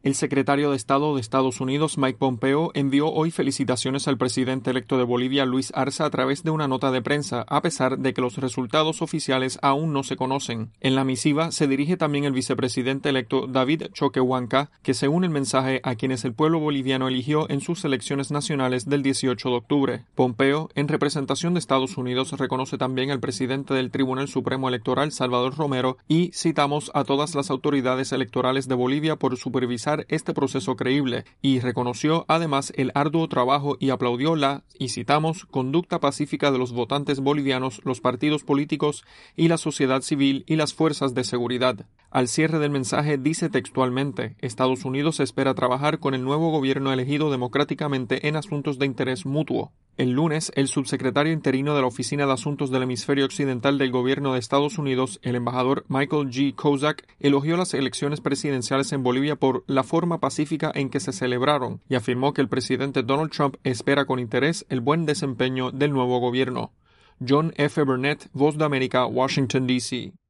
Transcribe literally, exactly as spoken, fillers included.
El secretario de Estado de Estados Unidos, Mike Pompeo, envió hoy felicitaciones al presidente electo de Bolivia, Luis Arce, a través de una nota de prensa, a pesar de que los resultados oficiales aún no se conocen. En la misiva se dirige también el vicepresidente electo David Choquehuanca, que se une el mensaje a quienes el pueblo boliviano eligió en sus elecciones nacionales del dieciocho de octubre. Pompeo, en representación de Estados Unidos, reconoce también al presidente del Tribunal Supremo Electoral, Salvador Romero, y citamos a todas las autoridades electorales de Bolivia por supervisar este proceso creíble, y reconoció además el arduo trabajo y aplaudió la, y citamos, conducta pacífica de los votantes bolivianos, los partidos políticos y la sociedad civil y las fuerzas de seguridad. Al cierre del mensaje dice textualmente: Estados Unidos espera trabajar con el nuevo gobierno elegido democráticamente en asuntos de interés mutuo. El lunes, el subsecretario interino de la Oficina de Asuntos del Hemisferio Occidental del Gobierno de Estados Unidos, el embajador Michael G. Kozak, elogió las elecciones presidenciales en Bolivia por la forma pacífica en que se celebraron y afirmó que el presidente Donald Trump espera con interés el buen desempeño del nuevo gobierno. John F. Burnett, Voz de América, Washington, D C